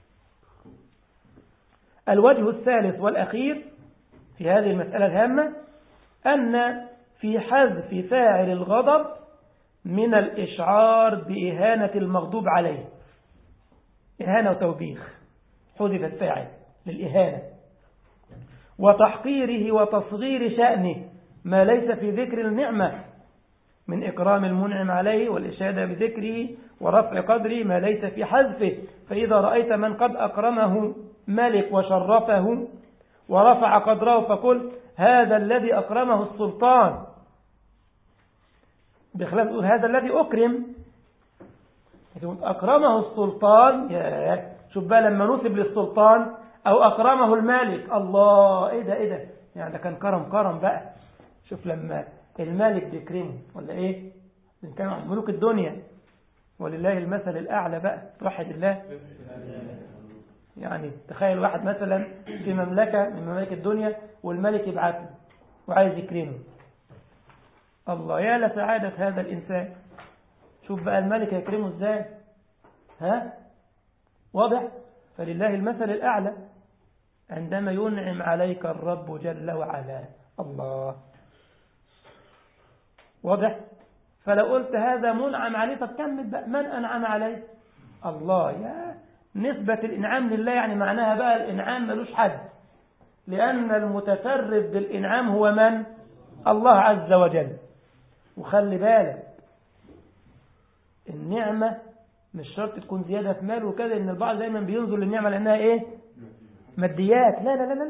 الوجه الثالث والأخير في هذه المسألة الهامة أن في حذف فاعل الغضب من الإشعار بإهانة المغضوب عليه. إهانة وتوبيخ، حذف الفاعل للإهانة، وتحقيره وتصغير شأنه ما ليس في ذكر النعمة من إكرام المنعم عليه والإشادة بذكره ورفع قدره ما ليس في حذفه. فإذا رأيت من قد أكرمه ملك وشرفه ورفع قدره فقل هذا الذي أكرمه السلطان، بخلاف هذا الذي أكرم. أكرمه السلطان، شوف بقى لما نسب للسلطان أو أكرمه الملك، الله إيه ده يعني ده كان كرم بقى. شوف لما الملك بيكرمه ولا إيه، إن كانوا ملوك الدنيا ولله المثل الأعلى بقى، توحد الله. يعني تخيل واحد مثلا في مملكة من ممالك الدنيا والملك يبعثه وعايز يكرمه، الله يا لسعادة هذا الإنسان. شوف بقى الملك يكرمه إزاي، واضح؟ فلله المثل الأعلى عندما ينعم عليك الرب جل وعلا، الله، واضح؟ فلو قلت هذا منعم عليه، طب كمل بقى، من أنعم عليه؟ الله. يا نسبة الإنعام لله يعني معناها بقى الإنعام ملوش حد، لأن المتفرد بالإنعام هو من؟ الله عز وجل. وخلي بالك النعمة مش شرط تكون زيادة في مال وكذا، إن البعض دايما بينظر للنعمة لأنها ماديات. لا،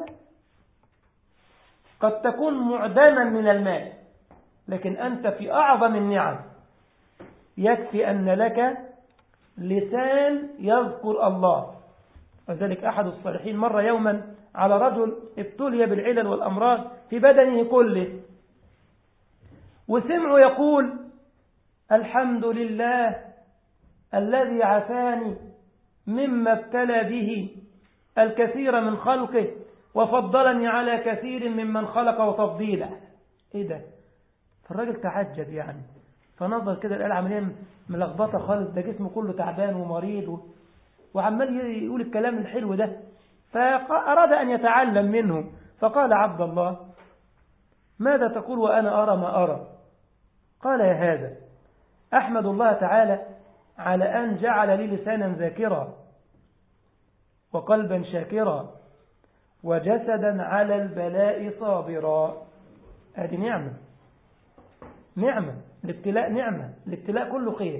قد تكون معدما من المال، لكن أنت في أعظم النعم. يكفي أن لك لسان يذكر الله. وذلك أحد الصالحين مر يوما على رجل ابتلي بالعلل والأمراض في بدنه كله، وسمعه يقول الحمد لله الذي عافاني مما ابتلى به الكثير من خلقه وفضلني على كثير ممن خلقه تفضيلا. ايه ده؟ فالراجل تعجب يعني، فنظر كده لقى العملية ملخبطة خالص، ده جسمه كله تعبان ومريض وعمال يقول الكلام الحلو ده، فأراد أن يتعلم منه. فقال عبد الله ماذا تقول وأنا أرى ما أرى؟ قال يا هذا أحمد الله تعالى على أن جعل لي لسانا ذاكرا وقلبا شاكرا وجسدا على البلاء صابرا. هذه نعمة، نعمة الابتلاء، نعمة الابتلاء كله خير.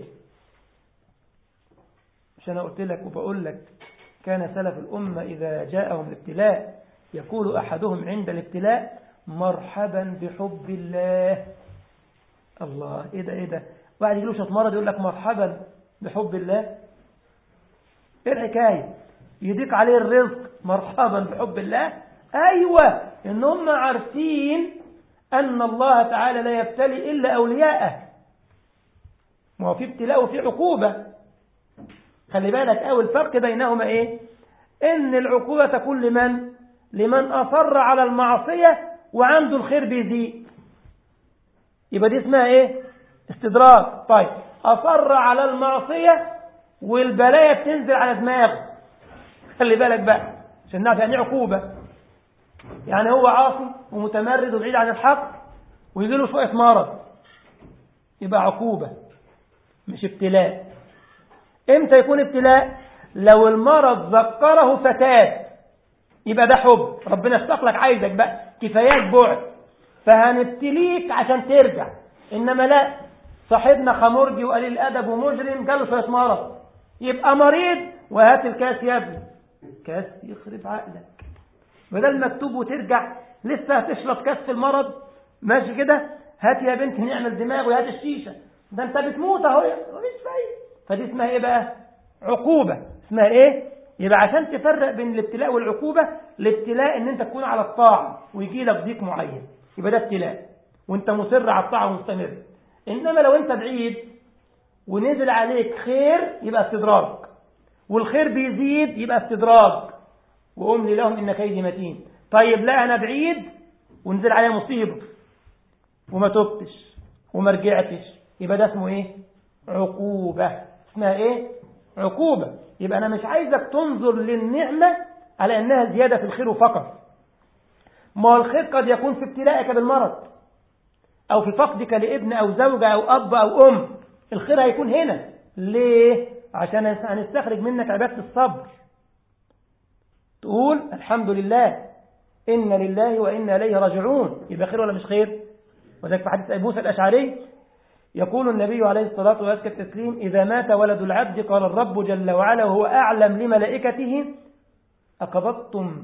مش أنا قلت لك وبقول لك كان سلف الأمة إذا جاءهم الابتلاء يقول أحدهم عند الابتلاء مرحبا بحب الله. الله، إيه ده واحد يجيله شوية مرض يقول لك مرحبا بحب الله؟ إيه الحكاية؟ يضيق عليه الرزق مرحبا بحب الله؟ أيوة، إن هم عارفين أن الله تعالى لا يبتلي إلا أولياءه. ما هو في ابتلاء وفي عقوبة، خلي بالك أول الفرق بينهما إيه؟ إن العقوبة تكون لمن أصر على المعصية وعنده الخير بيزيد، يبقى دي اسمها إيه؟ استدراج. طيب أصر على المعصية والبلايا بتنزل على دماغه، خلي بالك بقى عشان نعرف يعني عقوبة. يعني هو عاصي ومتمرد وبعيد عن الحق ويجي له شوية مرض، يبقى عقوبة مش ابتلاء. امتى يكون ابتلاء؟ لو المرض ذكره فتاة، يبقى ده حب، ربنا اشتاق لك عايزك بقى كفايات بعد فهنبتليك عشان ترجع. انما لا، صاحبنا خمرجي وقليل الادب ومجرم جاله شويه مرض، يبقى مريض وهات الكاس يا ابني، كاس يخرب عقلك، بدل ما تتوب وترجع لسه هتشرب كاس في المرض، ماشي كده، هات يا بنت نعمل دماغ وهات الشيشه، ده انت بتموت اهو مفيش فايده. فدي اسمها ايه بقى؟ عقوبه. اسمها ايه؟ يبقى عشان تفرق بين الابتلاء والعقوبه، الابتلاء ان انت تكون على الطاعه ويجي لك ضيق معين، يبقى ده ابتلاء وانت مصر على الطاعه ومستمر. انما لو انت بعيد ونزل عليك خير يبقى استدراج، والخير بيزيد يبقى استدراج، واملي لهم ان كيدي متين. طيب لا، انا بعيد ونزل عليا مصيبه وما تبتش وما رجعتش، يبقى ده اسمه ايه؟ عقوبه. اسمها ايه؟ عقوبه. يبقى انا مش عايزك تنظر للنعمه على انها زياده في الخير فقط. ما هو الخير قد يكون في ابتلائك بالمرض او في فقدك لابن او زوجه او اب او ام، الخير هيكون هنا. ليه؟ عشان هنستخرج منك عباده الصبر، تقول الحمد لله إن لله وإنا إليه راجعون، يبقى خير ولا مش خير؟ وذلك في حديث أبي موسى الأشعري يقول النبي عليه الصلاة وأزكى التسليم إذا مات ولد العبد قال الرب جل وعلا وهو أعلم لملائكته أقبضتم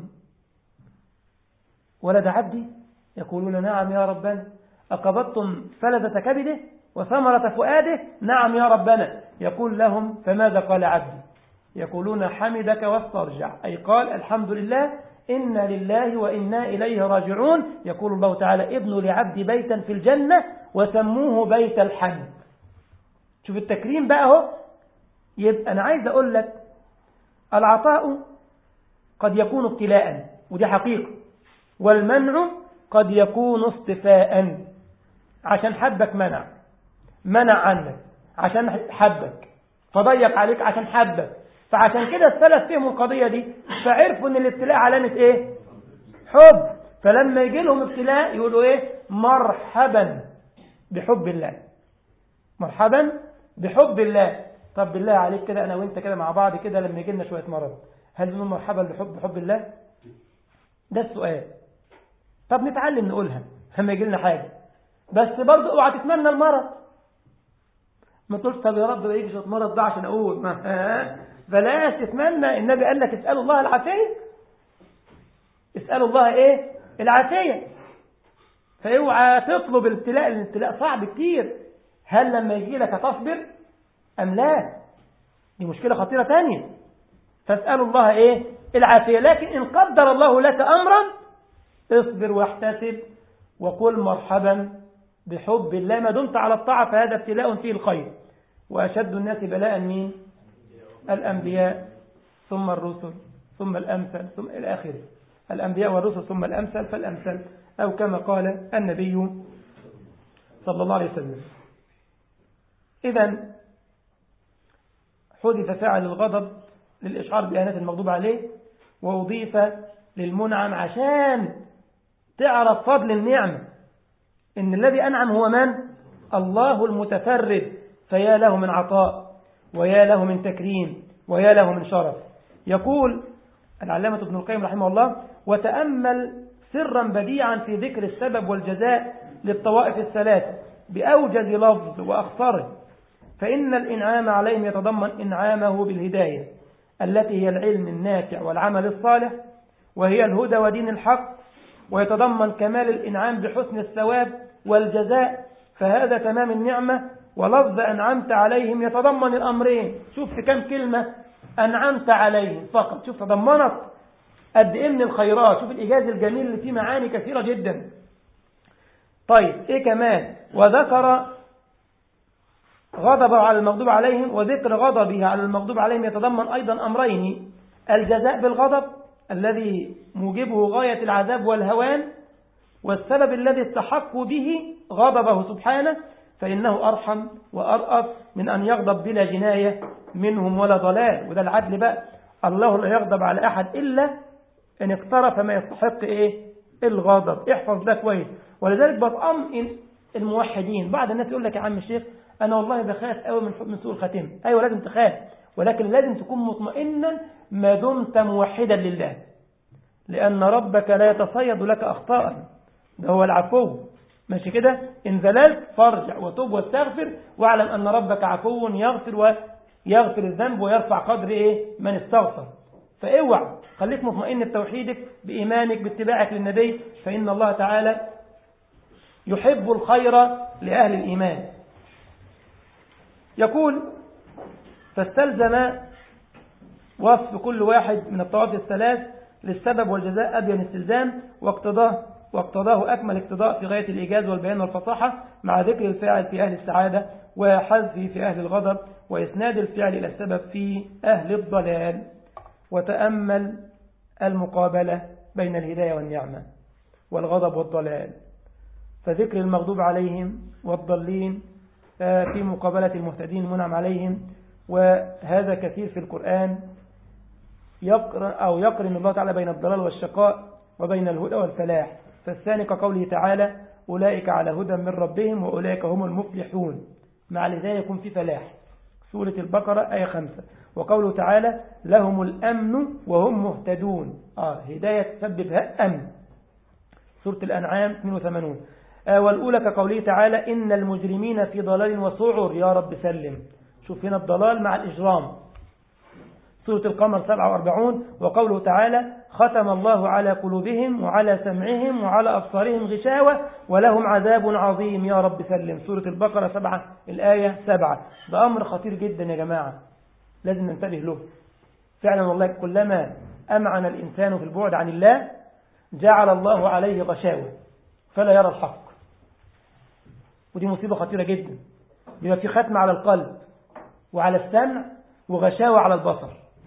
ولد عبدي؟ يقولون نعم يا ربنا. أقبضتم فلذة كبده وثمرة فؤاده؟ نعم يا ربنا. يقول لهم فماذا قال عبدي؟ يقولون حمدك واسترجع، أي قال الحمد لله إنا لله وإنا إليه راجعون. يقول الله تعالى ابنوا لعبدي بيتا في الجنة وسموه بيت الحمد. شوف التكريم بقى اهو. يبقى أنا عايز أقول لك العطاء قد يكون ابتلاء ودي حقيقة، والمنع قد يكون اصطفاء، عشان حبك منع عنك عشان حبك، فضيق عليك عشان حبك. فعشان كده السلف فهموا القضية دي، فعرفوا ان الابتلاء علامة ايه؟ حب. فلما يجي لهم ابتلاء يقولوا ايه؟ مرحبا بحب الله، مرحبا بحب الله. طب بالله عليك كده انا وانت كده مع بعض كده لما يجي لنا شوية مرض، هل نقول مرحبا بحب الله؟ ده السؤال. طب نتعلم نقولها لما يجي لنا حاجة، بس برضه اوعى تتمنى المرض. ما تقولش طب يا رب يجي شوية مرض ده عشان اقول بلاش تتمنى. النبي قال لك اسألوا الله العافية، اسألوا الله ايه؟ العافية. فاوعى تطلب الابتلاء، الابتلاء صعب كتير. هل لما يجي لك تصبر ام لا؟ دي مشكلة خطيرة تانية. فاسألوا الله ايه؟ العافية. لكن ان قدر الله لك امرا اصبر واحتسب وقل مرحبا بحب الله ما دمت على الطاعة، فهذا ابتلاء فيه الخير. وأشد الناس بلاء مين؟ الأنبياء ثم الرسل ثم الأمثل ثم إلى آخره. الأنبياء والرسل ثم الأمثل فالأمثل، أو كما قال النبي صلى الله عليه وسلم. إذن حذف فعل الغضب للإشعار بإهانة المغضوب عليه، وأضيف للمنعم عشان تعرف فضل النعمة، إن الذي أنعم هو من؟ الله المتفرد. فيا له من عطاء ويا له من تكريم ويا له من شرف. يقول العلامة ابن القيم رحمه الله وتأمل سرا بديعا في ذكر السبب والجزاء للطوائف الثلاثة بأوجز لفظ وأخصره، فإن الإنعام عليهم يتضمن إنعامه بالهداية التي هي العلم النافع والعمل الصالح، وهي الهدى ودين الحق، ويتضمن كمال الإنعام بحسن الثواب والجزاء، فهذا تمام النعمة. ولفظ أنعمت عليهم يتضمن الأمرين. شوف في كم كلمة أنعمت عليهم فقط، شوف تضمنت قد إيه من الخيرات، شوف الإيجاز الجميل اللي فيه معاني كثيرة جدا. طيب إيه كمان؟ وذكر غضبه على المغضوب عليهم، وذكر غضبه على المغضوب عليهم يتضمن أيضا أمرين: الجزاء بالغضب الذي موجبه غاية العذاب والهوان، والسبب الذي استحقوا به غضبه سبحانه، فإنه أرحم وأرأف من أن يغضب بلا جناية منهم ولا ضلال. وده العدل بقى، الله لا يغضب على أحد إلا أن اقترف ما يستحق الغضب. احفظ ده كويس. ولذلك بطمئن الموحدين. بعض الناس يقول لك يا عم الشيخ أنا والله بخاف قوي من سوء الخاتمة. أيوة لازم تخاف، ولكن لازم تكون مطمئنا ما دمت موحدا لله، لأن ربك لا يتصيد لك أخطاء، ده هو العفو. ماشي كده؟ إن زللت فارجع وتوب واستغفر، واعلم أن ربك عفو ويغفر الذنب ويرفع قدر من استغفر. فاوعى، خليك مطمئن بتوحيدك بإيمانك باتباعك للنبي، فإن الله تعالى يحب الخير لأهل الإيمان. يقول: فاستلزم وصف كل واحد من الطوائف الثلاث للسبب والجزاء أبين استلزام، واقتضاه أكمل اقتضاء في غاية الإيجاز والبيان والفصاحة، مع ذكر الفاعل في أهل السعادة وحذفه في أهل الغضب، وإسناد الفعل إلى السبب في أهل الضلال. وتأمل المقابلة بين الهداية والنعمة والغضب والضلال، فذكر المغضوب عليهم والضالين في مقابلة المهتدين المنعم عليهم، وهذا كثير في القرآن. يقرن الله تعالى بين الضلال والشقاء وبين الهدى والفلاح. فالثاني كقوله تعالى: أولئك على هدى من ربهم وأولئك هم المفلحون، مع الهداية يكون في فلاح. سورة البقرة آية 5. وقوله تعالى: لهم الأمن وهم مهتدون، هداية تسببها أمن. سورة الأنعام 82. والأولى كقوله تعالى: إن المجرمين في ضلال وسعر، يا رب سلم. شوف هنا الضلال مع الإجرام. سورة القمر 47. وقوله تعالى: ختم الله على قلوبهم وعلى سمعهم وعلى أبصارهم غشاوة ولهم عذاب عظيم، يا رب سلم. سورة البقرة 7 الآية 7. ده أمر خطير جدا يا جماعة، لازم ننتبه له فعلا. والله كلما أمعن الإنسان في البعد عن الله جعل الله عليه غشاوة فلا يرى الحق، ودي مصيبة خطيرة جدا. بيبقى في ختم على القلب وعلى السمع وغشاوة على البصر.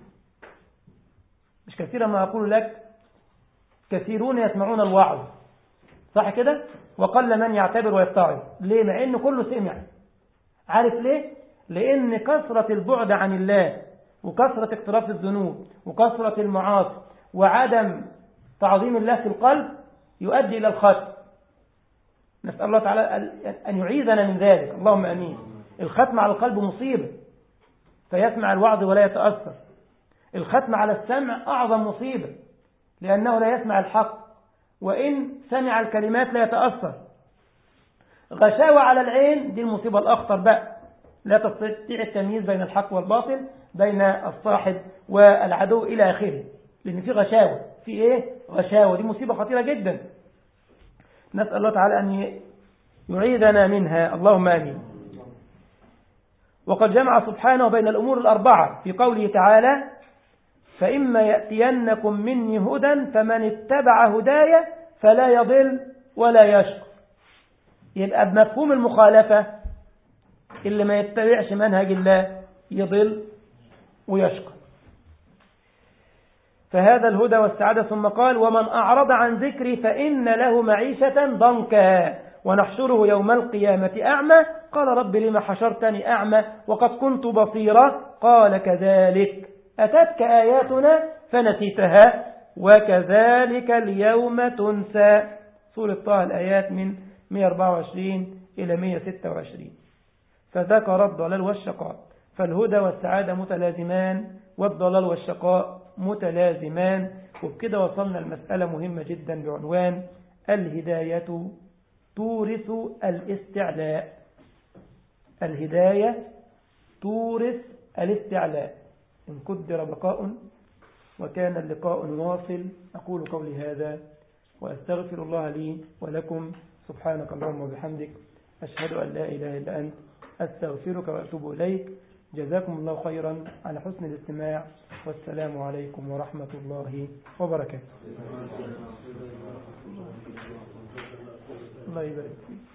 مش كثيرا ما أقول لك كثيرون يسمعون الوعظ، صح كده؟ وقل من يعتبر ويتعظ. ليه؟ مع إن كله سمع. عارف ليه؟ لأن كثرة البعد عن الله وكثرة اقتراف الذنوب وكثرة المعاصي وعدم تعظيم الله في القلب يؤدي إلى الختم. نسأل الله تعالى أن يعيذنا من ذلك، اللهم أمين. الختم على القلب مصيبة، فيسمع الوعظ ولا يتأثر. الختم على السمع أعظم مصيبة، لأنه لا يسمع الحق، وإن سمع الكلمات لا يتأثر. غشاوة على العين، دي المصيبة الأخطر بقى، لا تستطيع التمييز بين الحق والباطل، بين الصاحب والعدو إلى آخره، لأن في غشاوة. في غشاوة، دي مصيبة خطيرة جدا، نسأل الله تعالى أن يعيذنا منها، اللهم آمين. وقد جمع سبحانه بين الأمور الأربعة في قوله تعالى: فإما يأتينكم مني هدى فمن اتبع هدايا فلا يضل ولا يشقى. يبقى بمفهوم المخالفة اللي ما يتبعش منهج الله يضل ويشقى، فهذا الهدى والسعادة. ثم قال: ومن أعرض عن ذكري فإن له معيشة ضنكا ونحشره يوم القيامة أعمى قال رب لما حشرتني أعمى وقد كنت بصيرا قال كذلك أتتك آياتنا فنسيتها وكذلك اليوم تنسى. سورة طه الآيات من 124 إلى 126. فذكر الضلال والشقاء، فالهدى والسعادة متلازمان والضلال والشقاء متلازمان، وبكده وصلنا المسألة مهمة جدا بعنوان الهداية تورث الاستعلاء. الهداية تورث الاستعلاء. إن قدر بقاء وكان اللقاء واصل. أقول قولي هذا وأستغفر الله لي ولكم. سبحانك اللهم وبحمدك أشهد أن لا إله إلا أنت أستغفرك وأتوب إليك. جزاكم الله خيرا على حسن الاستماع، والسلام عليكم ورحمة الله وبركاته. الله يبارك فيك.